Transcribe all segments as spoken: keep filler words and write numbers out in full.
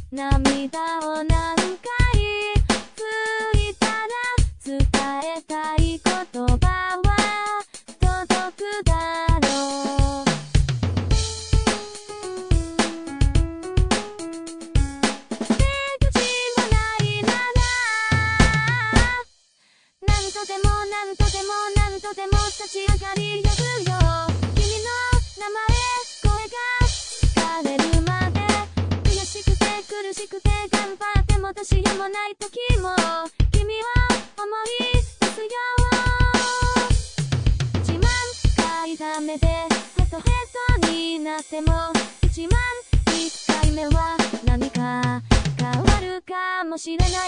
涙を何回拭いたら伝えたい言葉は届くだろう。出口もないなら何とでも何とでも何とでも立ち上がり呼ぶよ。君の名前声が聞かれるまで悔しくて苦しくて頑張ってもどうしようもない時も君を思い出すよ。一万回ダメでヘトヘトになっても一万一回目は何か変わるかもしれない。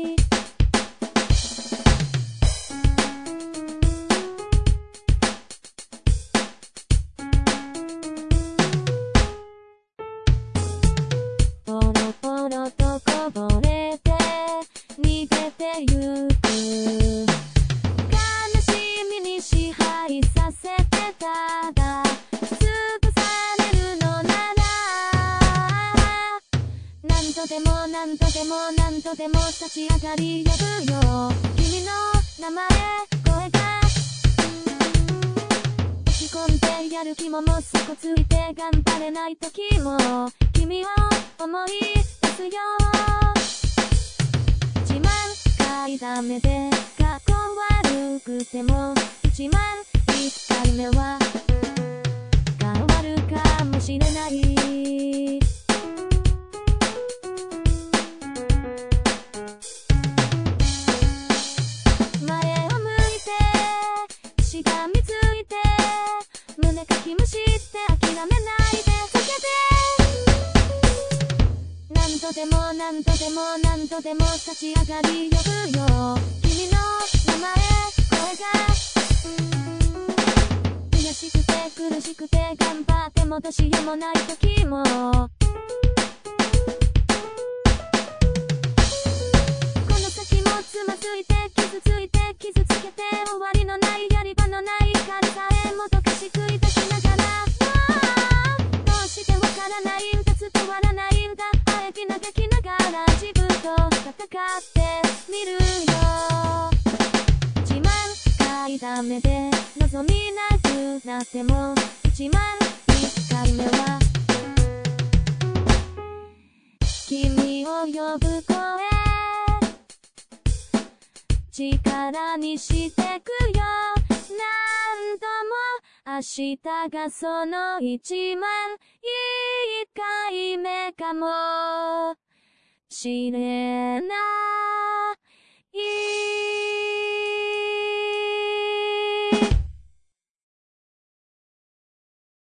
ポロポロとこぼれて逃げてゆく悲しみに支配させてただ潰されるのなら何とでも何とでも何とでも立ち上がり呼ぶよ。君の名前声が落ち込んでやる気もも底ついて頑張れない時も君を思い出すよ。一万回ダメでかっこ悪くても一万一回目は変わるかもしれない。前を向いてしがみついて胸かきむしって諦めないで避けて何とでも何とでも何とでも立ち上がり呼ぶよ。君の名前声が悔しくて苦しくて頑張ってもどうしようもない時もこの先もつまずいて傷ついて傷つけて終わりのないやり場のない光さえもどかしく抱きながらどうしてわからないんだ伝わらないんだあえぎ嘆きながら自分と戦ってみるよ。一万回ダメで望みなくなっても一万一回目は君を呼ぶ声力にしてくよ。何度も明日がその一万一回目かもしれない。